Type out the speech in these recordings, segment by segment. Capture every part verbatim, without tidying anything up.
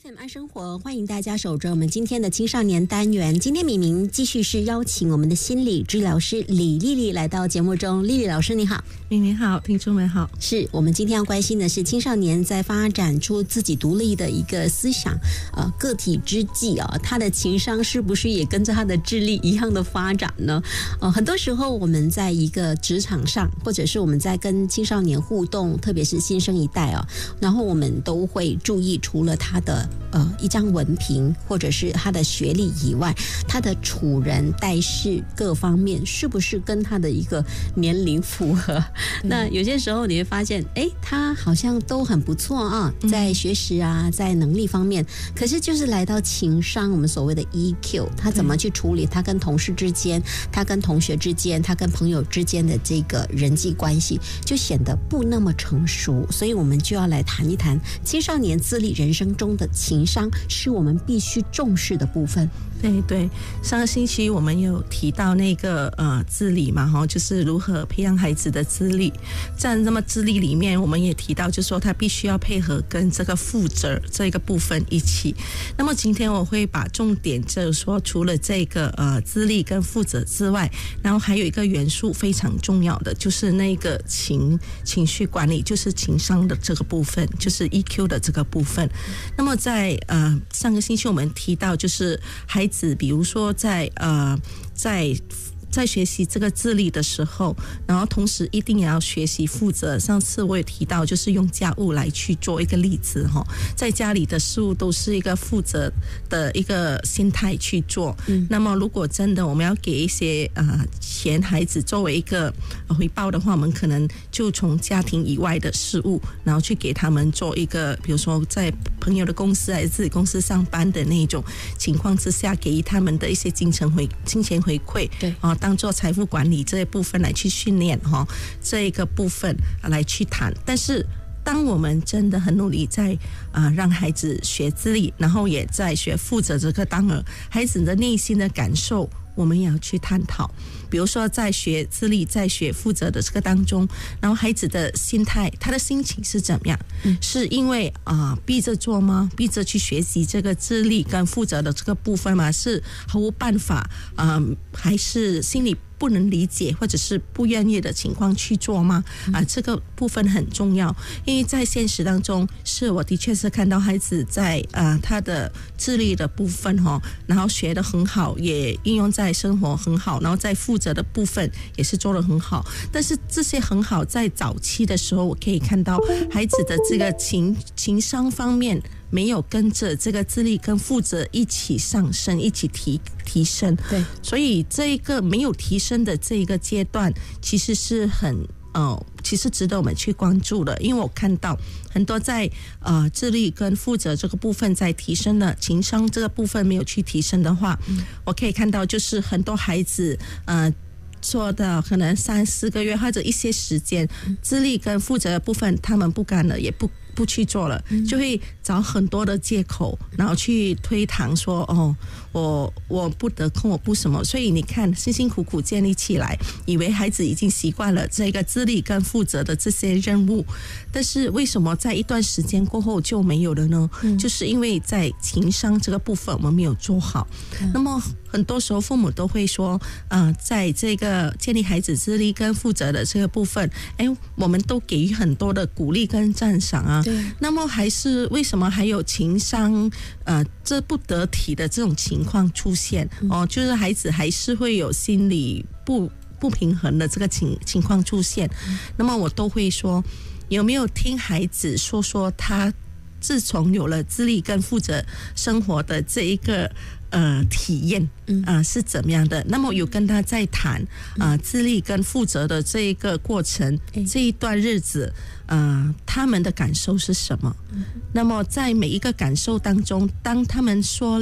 F M 爱生活，欢迎大家守着我们今天的青少年单元。今天敏明继续是邀请我们的心理治疗师李丽丽来到节目中。丽丽老师你好。 敏明好，听众们好。 是我们今天要关心的是青少年在发展出自己独立的一个思想呃个体之际啊，他的情商是不是也跟着他的智力一样的发展呢？呃，很多时候我们在一个职场上，或者是我们在跟青少年互动，特别是新生一代啊，然后我们都会注意除了他的呃一张文凭或者是他的学历以外，他的处人待事各方面是不是跟他的一个年龄符合？那有些时候你会发现，哎，他好像都很不错啊，在学识啊，在能力方面，可是就是来到情商，我们所谓的 E Q， 他怎么去处理他跟同事之间，他跟同学之间，他跟朋友之间的这个人际关系，就显得不那么成熟。所以我们就要来谈一谈青少年自立人生中的情商，是我们必须重视的部分。 对对，上个星期我们有提到那个呃自理嘛，哈，就是如何培养孩子的自立。在那么自立里面，我们也提到，就是说他必须要配合跟这个负责这个部分一起。那么今天我会把重点就是说，除了这个呃自立跟负责之外，然后还有一个元素非常重要的，就是那个情情绪管理，就是情商的这个部分，就是 E Q 的这个部分。那么在呃上个星期我们提到，就是孩子比如说在呃在在学习这个自立的时候，然后同时一定也要学习负责。上次我也提到，就是用家务来去做一个例子哈，在家里的事物都是一个负责的一个心态去做。嗯，那么如果真的我们要给一些呃钱孩子作为一个回报的话，我们可能就从家庭以外的事物，然后去给他们做一个，比如说在朋友的公司还是自己公司上班的那种情况之下，给予他们的一些金钱回金钱回馈，对啊，当做财富管理这一部分来去训练哈，这一个部分来去谈。但是当我们真的很努力在啊、呃、让孩子学自立，然后也在学负责这个当儿，孩子的内心的感受我们也要去探讨。比如说在学自立在学负责的这个当中，然后孩子的心态他的心情是怎么样、嗯、是因为啊、呃、逼着做吗？逼着去学习这个自立跟负责的这个部分吗？是毫无办法啊、呃、还是心里不能理解或者是不愿意的情况去做吗？啊，这个部分很重要，因为在现实当中，是我的确是看到孩子在呃他的智力的部分哈，然后学得很好，也应用在生活很好，然后在负责的部分也是做得很好。但是这些很好，在早期的时候，我可以看到孩子的这个情情商方面没有跟着这个自立跟负责一起上升，一起提提升。对，所以这个没有提升的这一个阶段，其实是很呃，其实值得我们去关注的。因为我看到很多在呃自立跟负责这个部分在提升了，情商这个部分没有去提升的话，嗯、我可以看到就是很多孩子呃。做到可能三四个月或者一些时间，自立跟负责的部分他们不干了，也不不去做了，就会找很多的借口，然后去推搪说哦，我我不得空，我不什么。所以你看，辛辛苦苦建立起来，以为孩子已经习惯了这个自立跟负责的这些任务，但是为什么在一段时间过后就没有了呢？嗯、就是因为在情商这个部分我们没有做好。嗯、那么很多时候父母都会说，呃，在这个建立孩子自立跟负责的这个部分，哎，我们都给予很多的鼓励跟赞赏啊。那么还是为什么还有情商呃这不得体的这种情况出现？哦，就是孩子还是会有心理不不平衡的这个情情况出现。那么我都会说，有没有听孩子说说他自从有了自立跟负责生活的这一个呃体验啊、呃、是怎么样的？那么有跟他在谈啊、呃、自立跟负责的这一个过程，这一段日子呃他们的感受是什么？那么在每一个感受当中，当他们说了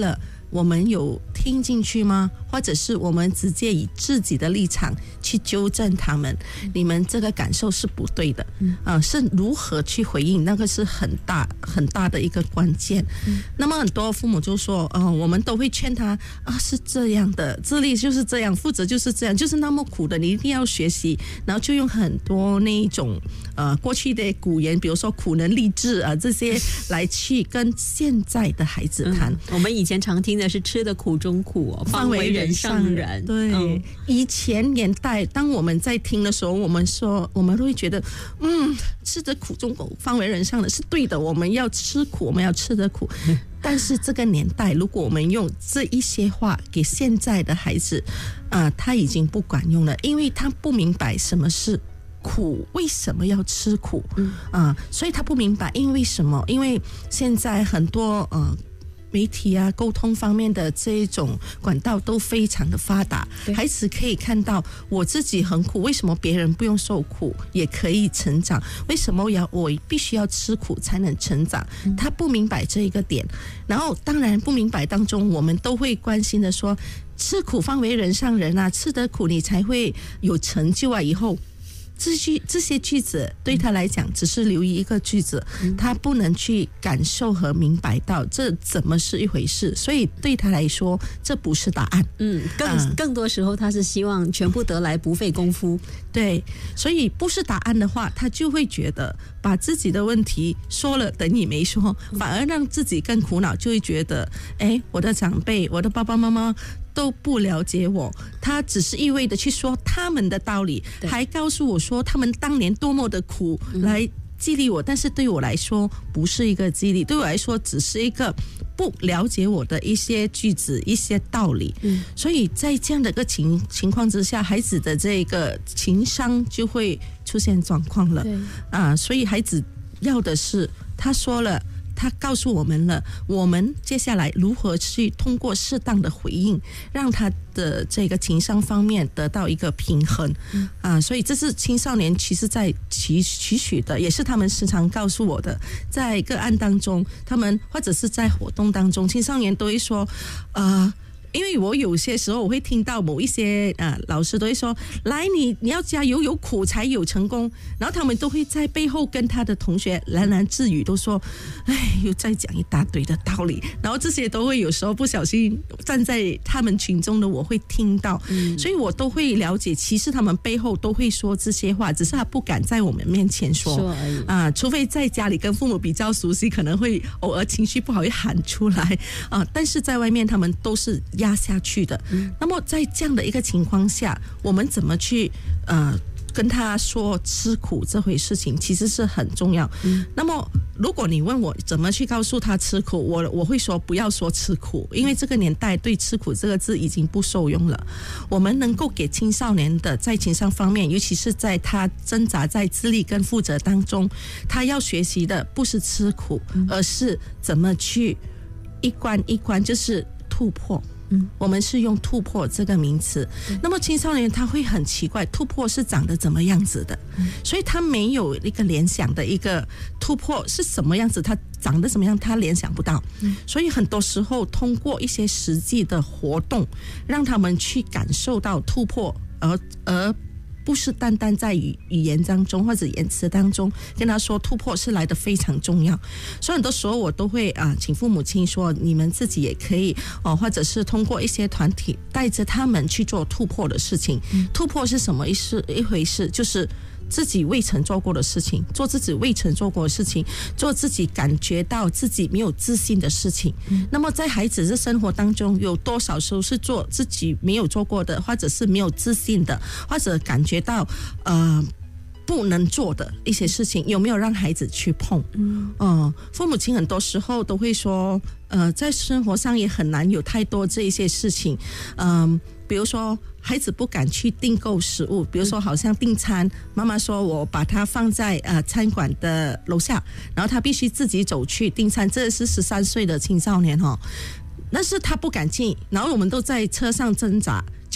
我们有听进去吗？或者是我们直接以自己的立场去纠正他们，你们这个感受是不对的，啊、呃，是如何去回应，那个是很大很大的一个关键。嗯、那么很多父母就说，呃，我们都会劝他啊，是这样的，自立就是这样，负责就是这样，就是那么苦的，你一定要学习，然后就用很多那一种呃过去的古言，比如说苦能立志啊这些来去跟现在的孩子谈。嗯、 我们以前常听的是吃的苦中苦哦，方为人上人。 对、嗯，以前年代，当我们在听的时候，我们说，我们都会觉得，嗯，吃得苦中苦，方为人上人是对的，我们要吃苦，我们要吃得苦。但是这个年代，如果我们用这一些话给现在的孩子，啊、呃，他已经不管用了，因为他不明白什么是苦，为什么要吃苦？嗯啊、呃，所以他不明白，因为什么？因为现在很多呃。媒体啊，沟通方面的这一种管道都非常的发达，孩子可以看到我自己很苦，为什么别人不用受苦也可以成长？为什么要我必须要吃苦才能成长？他不明白这一个点，然后当然不明白当中，我们都会关心的说，吃苦方为人上人啊，吃得苦你才会有成就啊，以后。这句这些句子对他来讲只是留一个句子，他不能去感受和明白到这怎么是一回事，所以对他来说这不是答案。 嗯，更、嗯、更多时候他是希望全部得来不费功夫。 对，所以不是答案的话，他就会觉得把自己的问题说了等于没说，反而让自己更苦恼，就会觉得哎，我的长辈，我的爸爸妈妈都不了解我，他只是一味的去说他们的道理，还告诉我说他们当年多么的苦来激励我，但是对我来说不是一个激励，对我来说只是一个不了解我的一些句子一些道理。嗯，所以在这样的一个情情况之下，孩子的这个情商就会出现状况了。对啊，所以孩子要的是他说了，他告诉我们了，我们接下来如何去通过适当的回应，让他的这个情商方面得到一个平衡。嗯、啊，所以这是青少年其实在期期许的，也是他们时常告诉我的，在个案当中，他们或者是在活动当中，青少年都会说，呃。因为我有些时候我会听到某一些呃老师都会说，来你你要加油，有苦才有成功，然后他们都会在背后跟他的同学喃喃自语，都说，哎，又在讲一大堆的道理，然后这些都会有时候不小心站在他们群中的我会听到，嗯、所以我都会了解，其实他们背后都会说这些话，只是他不敢在我们面前说，说而已啊，除非在家里跟父母比较熟悉，可能会偶尔情绪不好会喊出来啊，但是在外面他们都是压下去的。嗯、那么在这样的一个情况下，我们怎么去呃跟他说吃苦这回事情其实是很重要。嗯、那么如果你问我怎么去告诉他吃苦，我我会说不要说吃苦，因为这个年代对吃苦这个字已经不受用了。我们能够给青少年的在情商方面，尤其是在他挣扎在自立跟负责当中，他要学习的不是吃苦，而是怎么去一关一关就是突破。嗯，我们是用突破这个名词。那么青少年他会很奇怪，突破是长得怎么样子的？嗯、所以他没有一个联想的一个突破是什么样子，他长得怎么样，他联想不到。嗯、所以很多时候通过一些实际的活动，让他们去感受到突破，而而。不是单单在语语言当中或者言辞当中跟他说突破是来得非常重要，所以很多时候我都会啊、呃，请父母亲说你们自己也可以哦、呃，或者是通过一些团体带着他们去做突破的事情。嗯、突破是什么一事一回事？就是自己未曾做过的事情，做自己未曾做过的事情，做自己感觉到自己没有自信的事情。嗯、那么在孩子的生活当中，有多少时候是做自己没有做过的，或者是没有自信的，或者感觉到呃不能做的一些事情，有没有让孩子去碰？嗯、呃，父母亲很多时候都会说，呃，在生活上也很难有太多这一些事情，嗯、呃。比如说孩子不敢去订购食物，比如说好像订餐，妈妈说我把它放在呃餐馆的楼下，然后他必须自己走去订餐，这是十三岁的青少年哦，那是他不敢进，然后我们都在车上挣扎，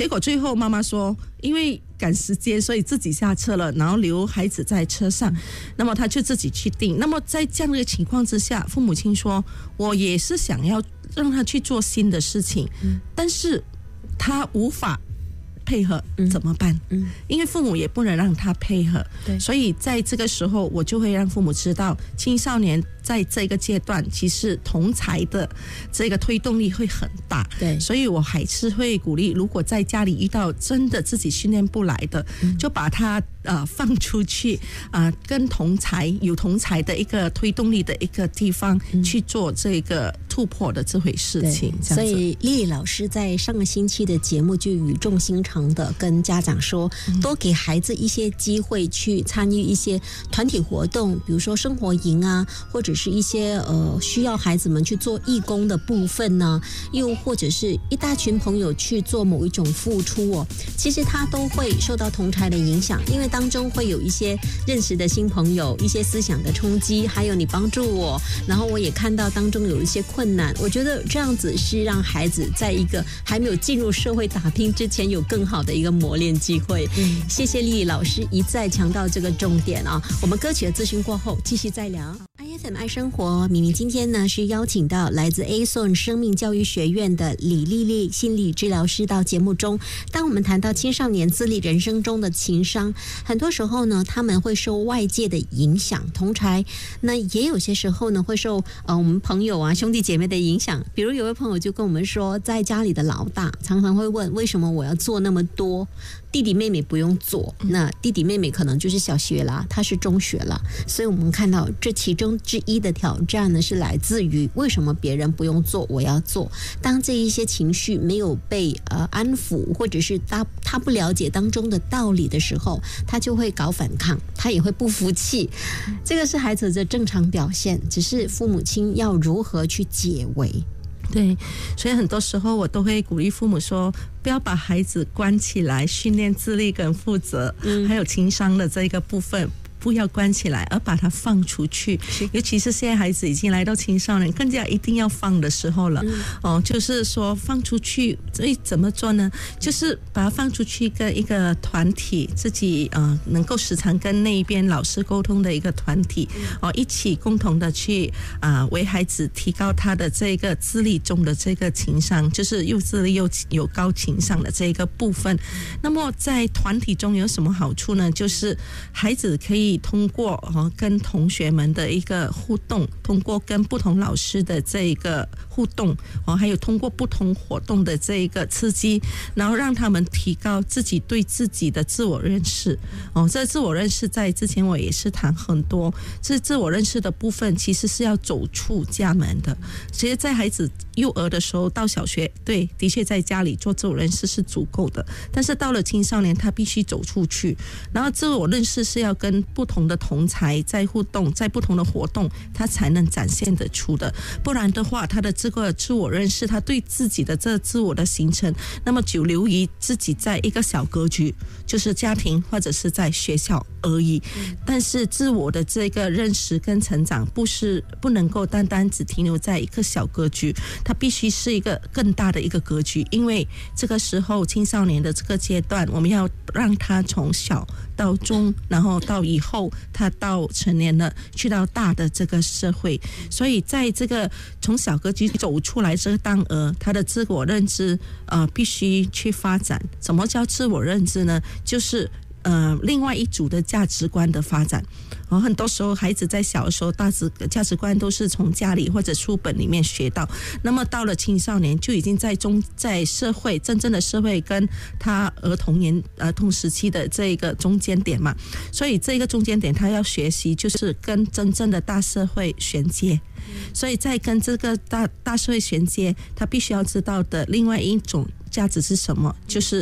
结果最后妈妈说，因为赶时间，所以自己下车了，然后留孩子在车上，那么他就自己去订。那么在这样的情况之下，父母亲说，我也是想要让他去做新的事情，但是他无法配合怎么办？嗯，因为父母也不能让他配合，对，所以在这个时候，我就会让父母知道，青少年在这个阶段，其实同侪的这个推动力会很大，对，所以我还是会鼓励，如果在家里遇到真的自己训练不来的，嗯、就把他呃放出去啊、呃，跟同侪有同侪的一个推动力的一个地方、嗯、去做这个突破的这回事情。 所以丽丽老师在上个星期的节目就语重心长的跟家长说，多给孩子一些机会去参与一些团体活动，比如说生活营啊，或者是一些呃需要孩子们去做义工的部分呢、啊，又或者是一大群朋友去做某一种付出哦，其实他都会受到同侪的影响，因为当中会有一些认识的新朋友，一些思想的冲击，还有你帮助我，然后我也看到当中有一些困难，我觉得这样子是让孩子在一个还没有进入社会打拼之前有更好的一个磨练机会。嗯，谢谢丽丽老师一再强调这个重点啊。我们歌曲的资讯过后继续再聊。I F M 爱生活，明明今天呢是邀请到来自 A S O N 生命教育学院的李丽丽心理治疗师到节目中。当我们谈到青少年自立人生中的情商，很多时候呢他们会受外界的影响，同侪那也有些时候呢会受呃我们朋友啊兄弟姐妹的影响。比如有位朋友就跟我们说，在家里的老大常常会问，为什么我要做那么多，弟弟妹妹不用做？那弟弟妹妹可能就是小学啦，他是中学啦，所以我们看到这其中之一的挑战呢，是来自于为什么别人不用做，我要做。当这一些情绪没有被呃安抚，或者是他他不了解当中的道理的时候，他就会搞反抗，他也会不服气。这个是孩子的正常表现，只是父母亲要如何去解围。 对，所以很多时候我都会鼓励父母说，不要把孩子关起来，训练自立跟负责、嗯、还有情商的这个部分不要关起来，而把它放出去。尤其是现在孩子已经来到青少年，更加一定要放的时候了、嗯、哦，就是说放出去，所以怎么做呢？就是把它放出去，跟一个团体，自己呃能够时常跟那一边老师沟通的一个团体、嗯、哦，一起共同的去啊、呃、为孩子提高他的这个自立中的这个情商，就是又自立又有高情商的这个部分。那么在团体中有什么好处呢？就是孩子可以通过、哦、跟同学们的一个互动，通过跟不同老师的这一个互动、哦、还有通过不同活动的这一个刺激，然后让他们提高自己对自己的自我认识、哦、这自我认识在之前我也是谈很多，这自我认识的部分其实是要走出家门的。其实在孩子幼儿的时候到小学，对，的确在家里做自我认识是足够的，但是到了青少年他必须走出去，然后自我认识是要跟不同的同侪在互动，在不同的活动他才能展现得出的，不然的话他的这个自我认识，他对自己的这自我的形成，那么久留于自己在一个小格局，就是家庭或者是在学校而已。但是自我的这个认识跟成长不是不能够单单只停留在一个小格局，它必须是一个更大的一个格局。因为这个时候青少年的这个阶段，我们要让他从小到中，然后到以后他到成年了，去到大的这个社会，所以在这个从小格局走出来这个当儿，他的自我认知呃必须去发展。什么叫自我认知呢？就是呃另外一组的价值观的发展。哦，很多时候孩子在小的时候大致价值观都是从家里或者书本里面学到，那么到了青少年就已经在中在社会真正的社会跟他儿童年儿童时期的这个中间点嘛，所以这个中间点他要学习就是跟真正的大社会衔接。所以在跟这个大大社会衔接，他必须要知道的另外一种价值是什么，就是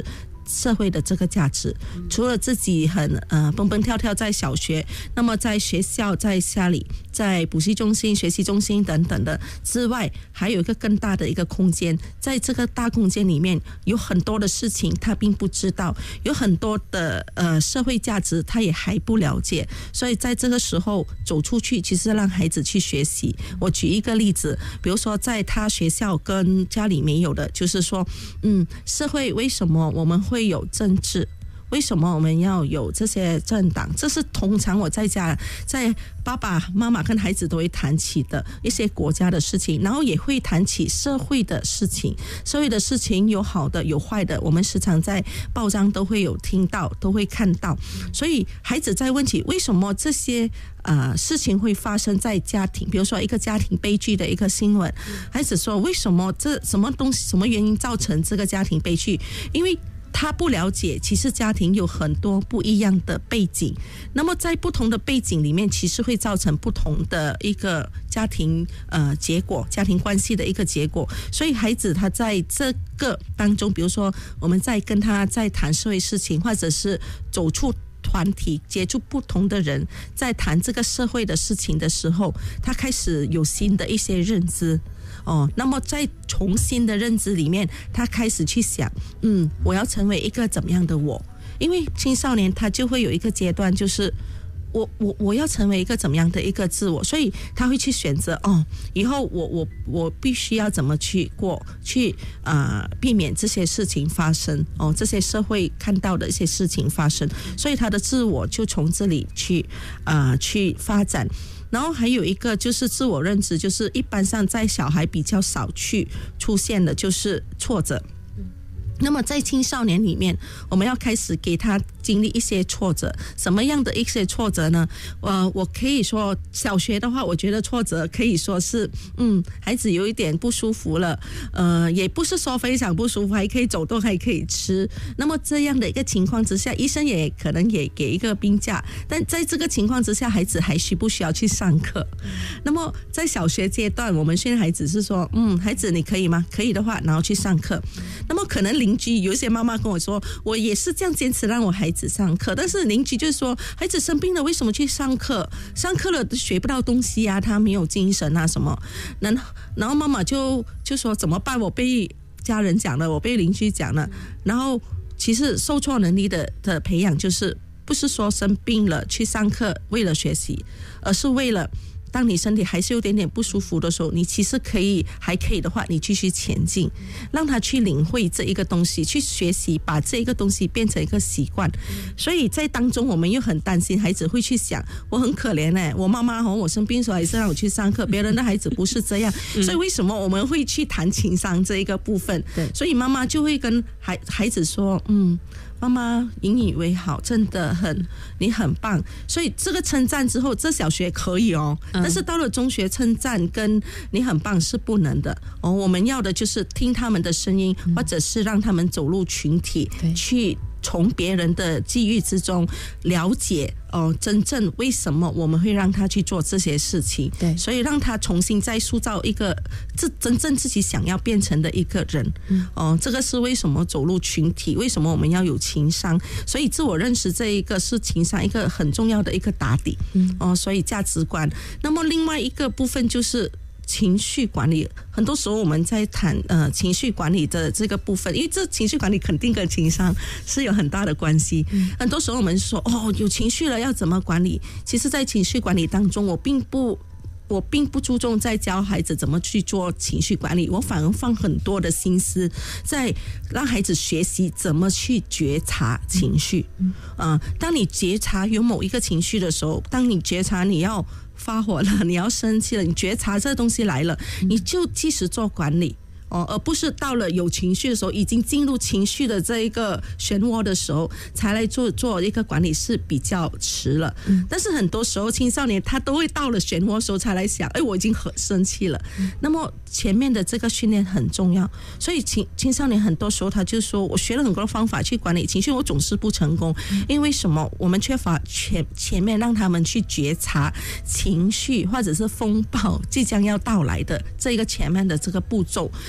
社会的这个价值。除了自己很呃蹦蹦跳跳在小学，那么在学校、在家里、在补习中心、学习中心等等的之外，还有一个更大的一个空间。在这个大空间里面，有很多的事情他并不知道，有很多的呃社会价值他也还不了解。所以在这个时候走出去，其实让孩子去学习。我举一个例子，比如说在他学校跟家里没有的，就是说，嗯，社会为什么我们会有政治？为什么我们要有这些政党？这是通常我在家在爸爸妈妈跟孩子都会谈起的一些国家的事情，然后也会谈起社会的事情。社会的事情有好的有坏的，我们时常在报章都会有听到，都会看到。所以孩子在问起为什么这些呃事情会发生在家庭，比如说一个家庭悲剧的一个新闻，孩子说为什么这什么东西什么原因造成这个家庭悲剧？因为他不了解，其实家庭有很多不一样的背景，那么在不同的背景里面，其实会造成不同的一个家庭呃结果，家庭关系的一个结果。所以孩子他在这个当中，比如说我们在跟他在谈社会事情，或者是走出团体接触不同的人，在谈这个社会的事情的时候，他开始有新的一些认知。哦，那么在重新的认知里面，他开始去想，嗯，我要成为一个怎么样的我？因为青少年他就会有一个阶段，就是我我我要成为一个怎么样的一个自我，所以他会去选择哦，以后我我我必须要怎么去过，去啊、呃、避免这些事情发生哦，这些社会看到的一些事情发生，所以他的自我就从这里去啊、呃、去发展。然后还有一个就是自我认知，就是一般上在小孩比较少去出现的，就是挫折。那么在青少年里面，我们要开始给他经历一些挫折。什么样的一些挫折呢？呃，我可以说小学的话，我觉得挫折可以说是，嗯，孩子有一点不舒服了，呃，也不是说非常不舒服，还可以走动，还可以吃。那么这样的一个情况之下，医生也可能也给一个病假。但在这个情况之下，孩子还需不需要去上课？那么在小学阶段，我们训练孩子是说，嗯，孩子你可以吗？可以的话，然后去上课。那么可能邻居有一些妈妈跟我说，我也是这样坚持让我孩子上课，但是邻居就是说，孩子生病了为什么去上课？上课了学不到东西啊，他没有精神啊什么。然后然后妈妈就就说怎么办？我被家人讲了，我被邻居讲了。然后其实受挫能力的的培养，就是不是说生病了去上课为了学习，而是为了当你身体还是有点点不舒服的时候，你其实可以还可以的话，你继续前进，让他去领会这一个东西，去学习，把这一个东西变成一个习惯。所以在当中我们又很担心孩子会去想，我很可怜哎，我妈妈和我生病的时候还是让我去上课，别人的孩子不是这样。所以为什么我们会去谈情商这一个部分？所以妈妈就会跟孩孩子说，嗯，妈妈引以为豪，真的很你很棒。所以这个称赞之后，这小学可以哦，但是到了中学，称赞跟你很棒是不能的哦。我们要的就是听他们的声音，或者是让他们走入群体，去从别人的际遇之中了解哦，真正为什么我们会让他去做这些事情。对，所以让他重新再塑造一个自真正自己想要变成的一个人。嗯，哦，这个是为什么走入群体，为什么我们要有情商。所以自我认识这一个是情商一个很重要的一个打底。嗯，哦，所以价值观。那么另外一个部分就是情绪管理。很多时候我们在谈呃情绪管理的这个部分，因为这情绪管理肯定跟情商是有很大的关系。嗯、很多时候我们说哦有情绪了要怎么管理，其实在情绪管理当中，我并不我并不注重在教孩子怎么去做情绪管理，我反而放很多的心思在让孩子学习怎么去觉察情绪。嗯，呃、当你觉察有某一个情绪的时候，当你觉察你要发火了，你要生气了，你觉察这东西来了，你就及时做管理。哦，而不是到了有情绪的时候，已经进入情绪的这一个漩涡的时候，才来做做一个管理是比较迟了。嗯、但是很多时候青少年他都会到了漩涡的时候才来想，哎，我已经很生气了。嗯、那么前面的这个训练很重要，所以青青少年很多时候他就说，我学了很多方法去管理情绪，我总是不成功，嗯、因为什么？我们缺乏前前面让他们去觉察情绪或者是风暴即将要到来的这个前面的这个步骤。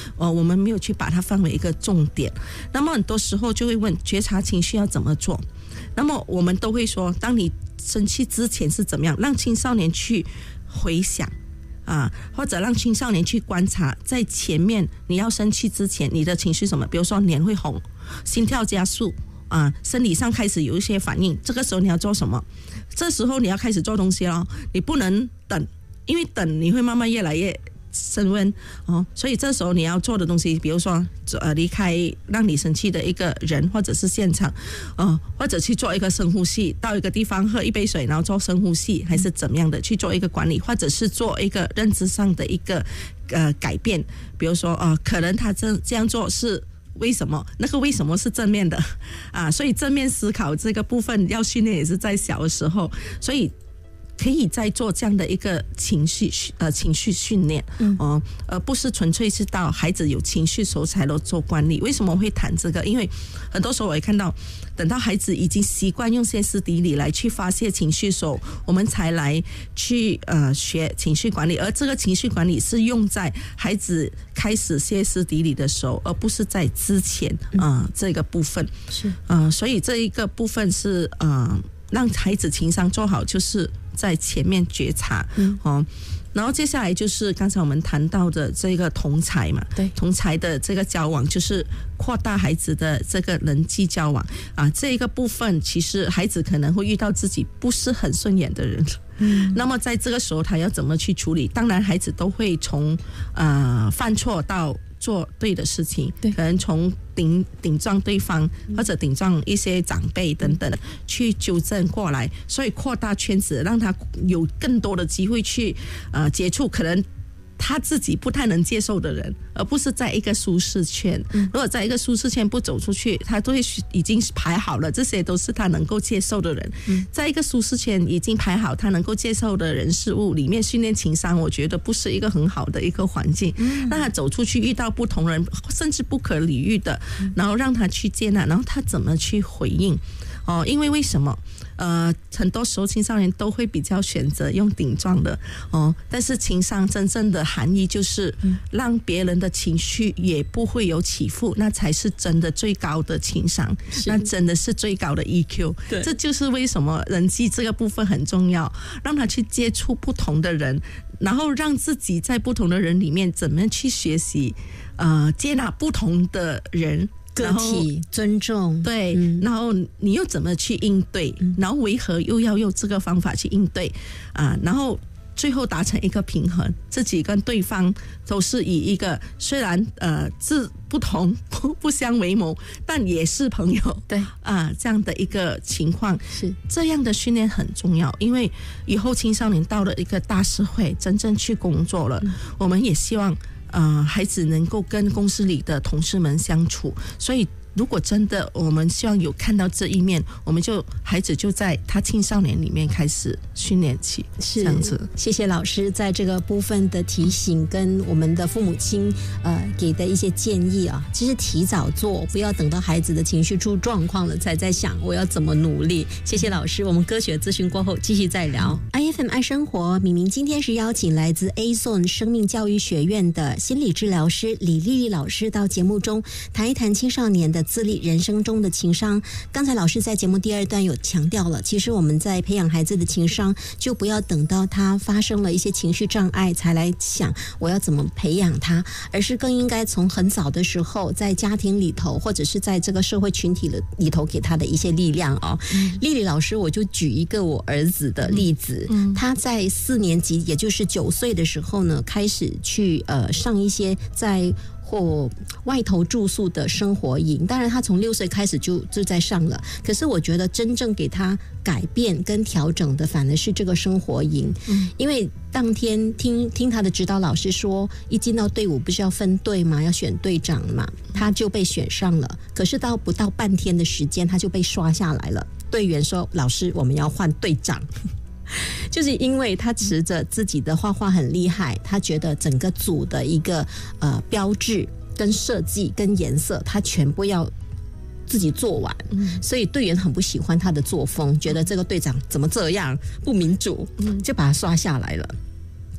呃，我们没有去把它放为一个重点。那么很多时候就会问觉察情绪要怎么做，那么我们都会说，当你生气之前是怎么样，让青少年去回想啊，或者让青少年去观察，在前面你要生气之前你的情绪什么，比如说脸会红，心跳加速啊，生理上开始有一些反应，这个时候你要做什么？这时候你要开始做东西咯，你不能等，因为等你会慢慢越来越升温哦，所以这时候你要做的东西，比如说呃离开让你生气的一个人或者是现场，呃或者去做一个深呼吸，到一个地方喝一杯水，然后做深呼吸，还是怎么样的去做一个管理，或者是做一个认知上的一个呃改变，比如说呃可能他这这样做是为什么，那个为什么是正面的啊，所以正面思考这个部分要训练也是在小的时候，所以可以再做这样的一个情绪呃情绪训练，嗯哦，而不是纯粹是到孩子有情绪时候才能做管理。为什么会谈这个？因为很多时候我也看到，等到孩子已经习惯用歇斯底里来去发泄情绪的时候，我们才来去呃学情绪管理。而这个情绪管理是用在孩子开始歇斯底里的时候，而不是在之前啊、呃、这个部分是啊、呃，所以这一个部分是啊。呃让孩子情商做好，就是在前面觉察，嗯哦，然后接下来就是刚才我们谈到的这个同侪嘛，对，同侪的这个交往，就是扩大孩子的这个人际交往啊，这一个部分其实孩子可能会遇到自己不是很顺眼的人。嗯，那么在这个时候他要怎么去处理？当然孩子都会从呃犯错到做对的事情，对，可能从顶顶撞对方或者顶撞一些长辈等等去纠正过来，所以扩大圈子，让他有更多的机会去呃接触可能他自己不太能接受的人，而不是在一个舒适圈。如果在一个舒适圈不走出去，他都会已经排好了，这些都是他能够接受的人。在一个舒适圈已经排好他能够接受的人事物里面训练情商，我觉得不是一个很好的一个环境。让他走出去遇到不同人，甚至不可理喻的，然后让他去接纳，然后他怎么去回应哦，因为为什么？呃，很多时候青少年都会比较选择用顶撞的哦，但是情商真正的含义就是让别人的情绪也不会有起伏，那才是真的最高的情商，那真的是最高的 E Q。这就是为什么人际这个部分很重要，让他去接触不同的人，然后让自己在不同的人里面怎么去学习，呃，接纳不同的人。 个体尊重， 对、嗯，然后你又怎么去应对、嗯、然后为何又要用这个方法去应对啊？然后最后达成一个平衡，自己跟对方都是以一个虽然呃志不同不不相为谋，但也是朋友，对啊，这样的一个情况，是这样的训练很重要，因为以后青少年到了一个大社会真正去工作了、嗯、我们也希望呃，孩子能够跟公司里的同事们相处，所以如果真的我们希望有看到这一面，我们就孩子就在他青少年里面开始训练起，是这样子。 谢谢老师在这个部分的提醒，跟我们的父母亲呃给的一些建议啊。其实提早做，不要等到孩子的情绪出状况了才在想我要怎么努力。谢谢老师，我们歌曲咨询过后继续再聊。I F M 爱生活，明明今天是邀请来自 A Z O N 生命教育学院的心理治疗师李丽丽老师到节目中谈一谈青少年的自立，人生中的情商。刚才老师在节目第二段有强调了，其实我们在培养孩子的情商，就不要等到他发生了一些情绪障碍才来想我要怎么培养他，而是更应该从很早的时候在家庭里头或者是在这个社会群体里头给他的一些力量哦。嗯、丽丽老师，我就举一个我儿子的例子，嗯、他在四年级也就是九岁的时候呢，开始去呃上一些在或外头住宿的生活营，当然他从六岁开始就就在上了，可是我觉得真正给他改变跟调整的反而是这个生活营、嗯、因为当天听听他的指导老师说，一进到队伍不是要分队吗，要选队长嘛，他就被选上了，可是到不到半天的时间他就被刷下来了，队员说老师我们要换队长就是因为他持着自己的画画很厉害，他觉得整个组的一个呃标志跟设计跟颜色他全部要自己做完、嗯、所以队员很不喜欢他的作风，觉得这个队长怎么这样不民主，就把他刷下来了。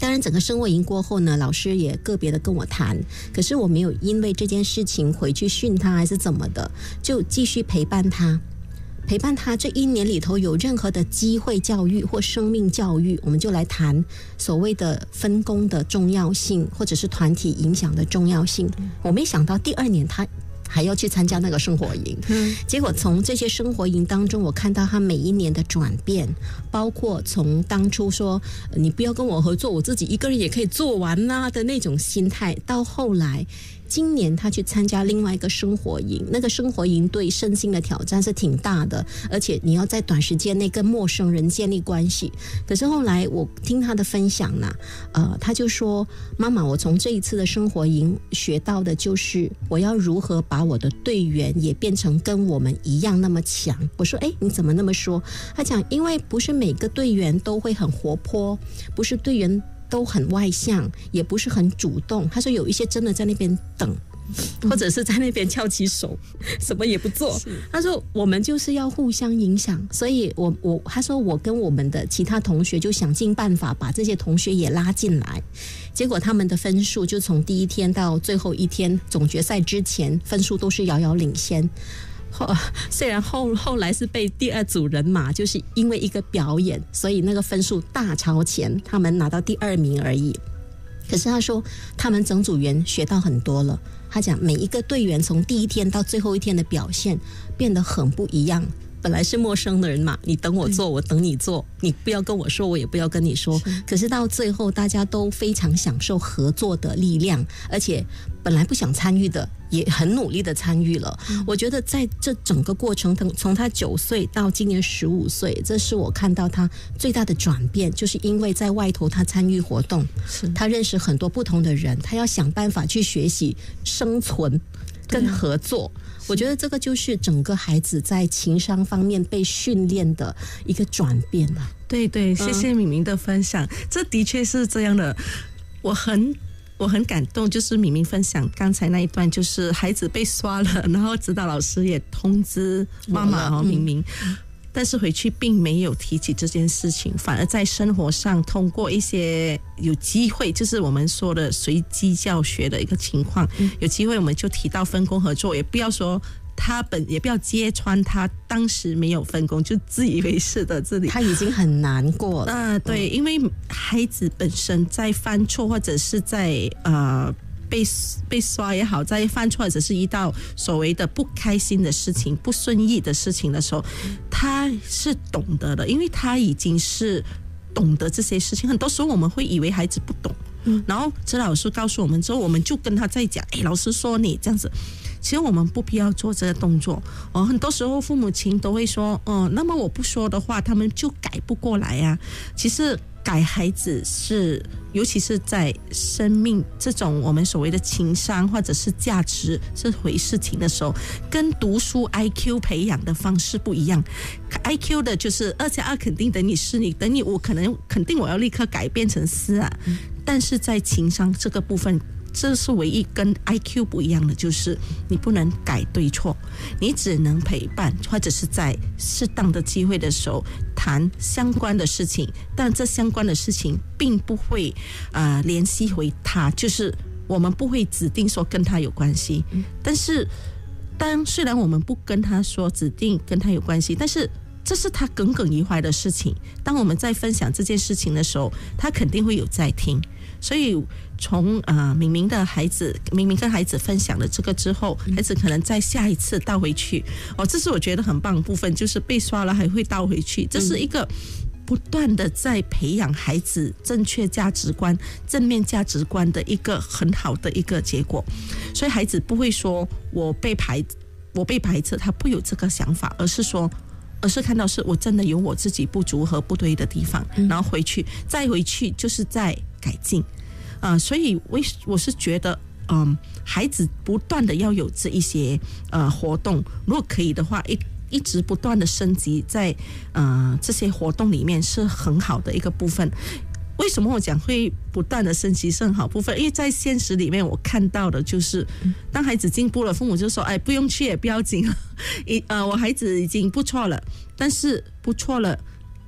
当然整个生活营过后呢，老师也个别的跟我谈，可是我没有因为这件事情回去训他还是怎么的，就继续陪伴他陪伴他这一年里头有任何的机会教育或生命教育，我们就来谈所谓的分工的重要性，或者是团体影响的重要性。我没想到第二年他还要去参加那个生活营，嗯，结果从这些生活营当中，我看到他每一年的转变，包括从当初说你不要跟我合作，我自己一个人也可以做完啊的那种心态，到后来今年他去参加另外一个生活营，那个生活营对身心的挑战是挺大的，而且你要在短时间内跟陌生人建立关系。可是后来我听他的分享呢，呃，他就说妈妈，我从这一次的生活营学到的就是我要如何把我的队员也变成跟我们一样那么强。我说诶，你怎么那么说？他讲因为不是每个队员都会很活泼，不是队员都很外向，也不是很主动。他说有一些真的在那边等，或者是在那边翘起手，什么也不做。他说我们就是要互相影响，所以我我他说我跟我们的其他同学就想尽办法把这些同学也拉进来。结果他们的分数就从第一天到最后一天总决赛之前，分数都是遥遥领先。后虽然后后来是被第二组人马，就是因为一个表演，所以那个分数大超前，他们拿到第二名而已。可是他说他们整组员学到很多了，他讲每一个队员从第一天到最后一天的表现变得很不一样。本来是陌生的人嘛，你等我做我等你做，你不要跟我说我也不要跟你说，可是到最后大家都非常享受合作的力量，而且本来不想参与的也很努力的参与了。嗯、我觉得在这整个过程，从他九岁到今年十五岁，这是我看到他最大的转变，就是因为在外头他参与活动，他认识很多不同的人，他要想办法去学习生存跟合作。我觉得这个就是整个孩子在情商方面被训练的一个转变了。 对对，谢谢敏敏的分享，嗯、这的确是这样的。我很我很感动，就是敏敏分享刚才那一段，就是孩子被刷了，然后指导老师也通知妈妈哦，敏敏。嗯但是回去并没有提起这件事情，反而在生活上通过一些有机会，就是我们说的随机教学的一个情况，嗯、有机会我们就提到分工合作，也不要说他本也不要揭穿他当时没有分工就自以为是的这里， 他已经很难过了。 呃，对，因为孩子本身在犯错或者是在呃。被被刷也好，在犯错或者是遇到所谓的不开心的事情、不顺意的事情的时候，他是懂得的，因为他已经是懂得这些事情。很多时候我们会以为孩子不懂，嗯、然后指导老师告诉我们之后，我们就跟他在讲，哎，老师说你这样子。其实我们不必要做这个动作哦。很多时候父母亲都会说，哦，那么我不说的话，他们就改不过来呀、啊。其实改孩子是，尤其是在生命这种我们所谓的情商或者是价值这回事情的时候，跟读书 I Q 培养的方式不一样。I Q 的就是二加二肯定等于四，你等于五可能肯定我要立刻改变成四啊。嗯、但是在情商这个部分，这是唯一跟 I Q 不一样的，就是你不能改对错，你只能陪伴，或者是在适当的机会的时候谈相关的事情，但这相关的事情并不会呃联系回他，就是我们不会指定说跟他有关系，但是当虽然我们不跟他说指定跟他有关系，但是这是他耿耿于怀的事情，当我们在分享这件事情的时候，他肯定会有在听。所以从呃敏敏的孩子，敏敏跟孩子分享了这个之后，孩子可能在下一次倒回去，哦，这是我觉得很棒的部分，就是被刷了还会倒回去，这是一个不断的在培养孩子正确价值观、正面价值观的一个很好的一个结果。所以孩子不会说我被排我被排斥，他不有这个想法，而是说。而是看到是我真的有我自己不足和不对的地方，然后回去再回去就是在改进啊、呃，所以我我是觉得，嗯，孩子不断的要有这一些呃活动，如果可以的话，一一直不断的升级在呃这些活动里面是很好的一个部分。为什么我讲会不断的升级是很好部分？因为在现实里面我看到的就是当孩子进步了，父母就说哎，不用去也不要紧，呃，我孩子已经不错了，但是不错了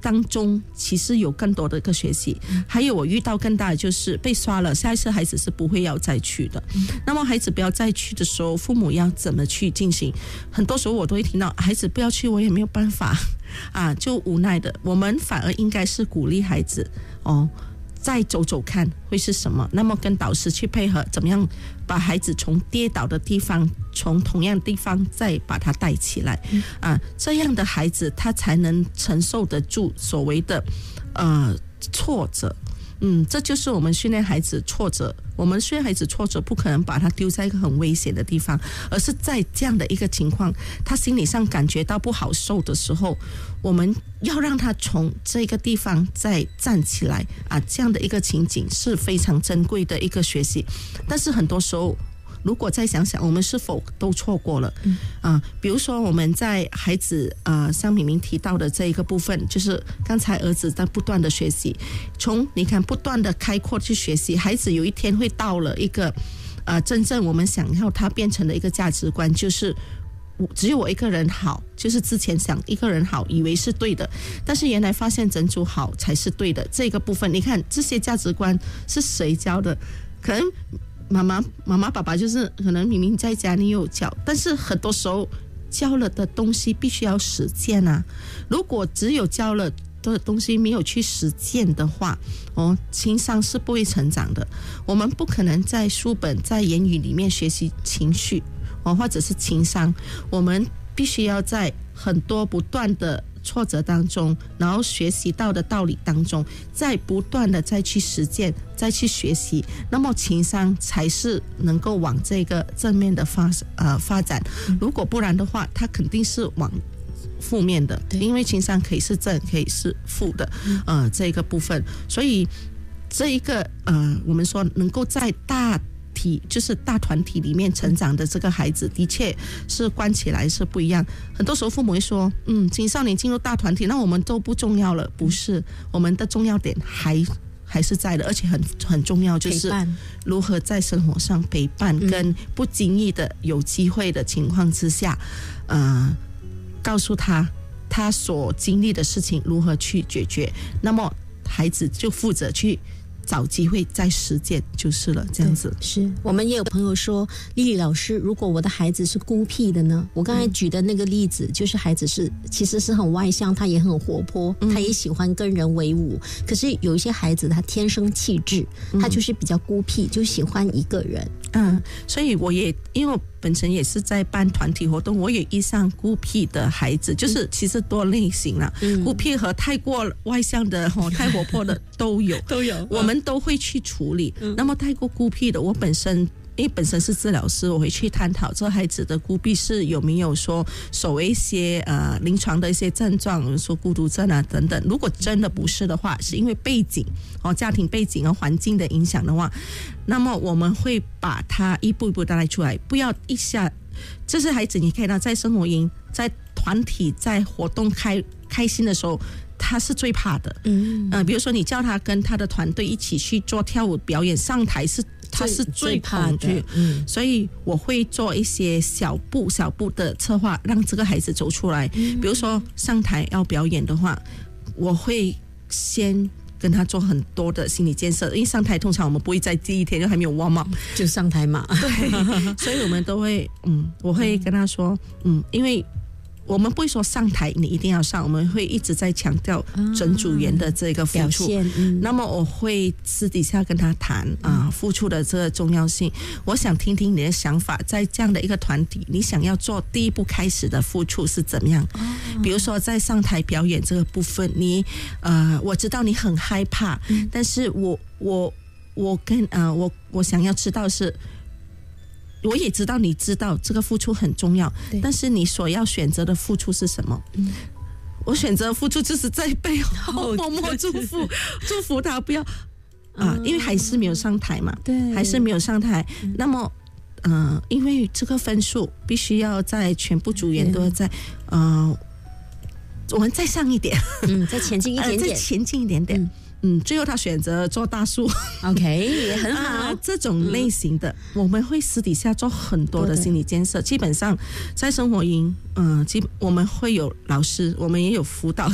当中其实有更多的一个学习，还有我遇到更大的就是被刷了，下一次孩子是不会要再去的。那么孩子不要再去的时候，父母要怎么去进行？很多时候我都会听到孩子不要去，我也没有办法啊，就无奈的。我们反而应该是鼓励孩子哦，再走走看会是什么，那么跟导师去配合，怎么样把孩子从跌倒的地方，从同样的地方再把他带起来、嗯、啊，这样的孩子他才能承受得住所谓的呃挫折。嗯，这就是我们训练孩子挫折。我们训练孩子挫折，不可能把他丢在一个很危险的地方，而是在这样的一个情况，他心理上感觉到不好受的时候，我们要让他从这个地方再站起来啊，这样的一个情景是非常珍贵的一个学习。但是很多时候，如果再想想，我们是否都错过了？嗯啊，比如说我们在孩子呃，像明明提到的这一个部分，就是刚才儿子在不断的学习，从你看不断的开阔去学习，孩子有一天会到了一个呃，真正我们想要他变成的一个价值观，就是只有我一个人好，就是之前想一个人好，以为是对的，但是原来发现整组好才是对的。这个部分，你看这些价值观是谁教的？可能妈妈、妈妈、爸爸就是可能明明在家里有教，但是很多时候教了的东西必须要实践啊。如果只有教了的东西没有去实践的话，哦，情商是不会成长的。我们不可能在书本、在言语里面学习情绪，哦，或者是情商，我们必须要在很多不断的挫折当中，然后学习到的道理当中，再不断的再去实践，再去学习，那么情商才是能够往这个正面的发呃发展。如果不然的话，它肯定是往负面的，因为情商可以是正，可以是负的，呃，这个部分。所以这一个呃，我们说能够在大体就是大团体里面成长的这个孩子，的确是关起来是不一样。很多时候父母会说，嗯，青少年进入大团体，那我们都不重要了。不是，我们的重要点还还是在的，而且很很重要，就是如何在生活上陪伴，跟不经意的有机会的情况之下，呃，告诉他他所经历的事情如何去解决，那么孩子就负责去找机会再实践就是了，这样子。 是我们也有朋友说，丽丽老师，如果我的孩子是孤僻的呢？我刚才举的那个例子，就是孩子是其实是很外向，他也很活泼，他也喜欢跟人为伍。可是有一些孩子他天生气质，他就是比较孤僻，就喜欢一个人。 嗯，所以我也因为我本身也是在办团体活动，我也遇上孤僻的孩子，就是其实多类型啦，嗯、孤僻和太过外向的、哦、太活泼的都有，都有，我们都会去处理。嗯、那么太过孤僻的，我本身。因为本身是治疗师，我会去探讨这孩子的孤僻是有没有说所谓一些呃临床的一些症状，比如说孤独症啊等等。如果真的不是的话，是因为背景哦家庭背景和环境的影响的话，那么我们会把它一步一步带出来，不要一下。这是孩子，你看到在生活营、在团体、在活动开开心的时候。他是最怕的，嗯，呃，比如说你叫他跟他的团队一起去做跳舞表演，上台是他是最恐惧，嗯，所以我会做一些小步小步的策划，让这个孩子走出来。嗯、比如说上台要表演的话，我会先跟他做很多的心理建设，因为上台通常我们不会在第一天就还没有 warm up 就上台嘛， 对，所以我们都会，嗯，我会跟他说，嗯，因为。我们不会说上台你一定要上，我们会一直在强调整组员的这个付出、啊嗯、那么我会私底下跟他谈啊、呃、付出的这个重要性。我想听听你的想法，在这样的一个团体你想要做第一步开始的付出是怎么样、哦、比如说在上台表演这个部分，你呃我知道你很害怕、嗯、但是我我我跟呃我我想要知道是我也知道你知道这个付出很重要，但是你所要选择的付出是什么、嗯、我选择付出就是在背后默默祝福祝福他不要啊、嗯，因为还是没有上台嘛，对，还是没有上台、嗯、那么呃，因为这个分数必须要在全部组员都在呃，我们再上一点， 嗯，再前进一点点、呃、 再前进一点点，嗯嗯，最后他选择做大树 ，OK， 也很好、 啊。这种类型的、嗯，我们会私底下做很多的心理建设。基本上在生活营，嗯、呃，基我们会有老师，我们也有辅导师。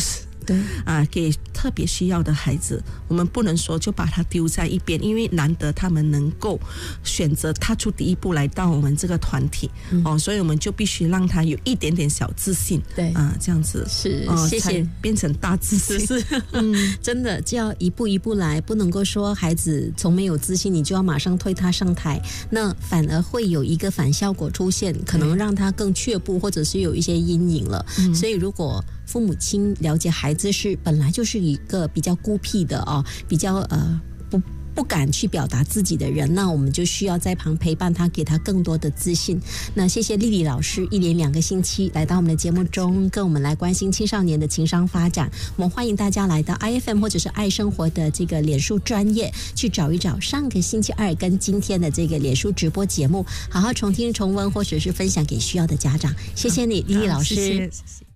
对啊，给特别需要的孩子，我们不能说就把他丢在一边，因为难得他们能够选择踏出第一步来到我们这个团体、嗯、哦，所以我们就必须让他有一点点小自信， 对啊，这样子是、 哦、 谢谢， 变成大自信， 是嗯，真的就要一步一步来，不能够说孩子从没有自信你就要马上推他上台，那反而会有一个反效果出现，可能让他更却步，或者是有一些阴影了、嗯、所以如果父母亲了解孩子是本来就是一个比较孤僻的哦，比较呃不不敢去表达自己的人，那我们就需要在旁陪伴他，给他更多的自信。那谢谢丽丽老师一连两个星期来到我们的节目中，跟我们来关心青少年的情商发展。我们欢迎大家来到 I F M 或者是爱生活的这个脸书专页去找一找上个星期二跟今天的这个脸书直播节目，好好重听重温，或者是分享给需要的家长。谢谢你，丽丽老师。 谢谢。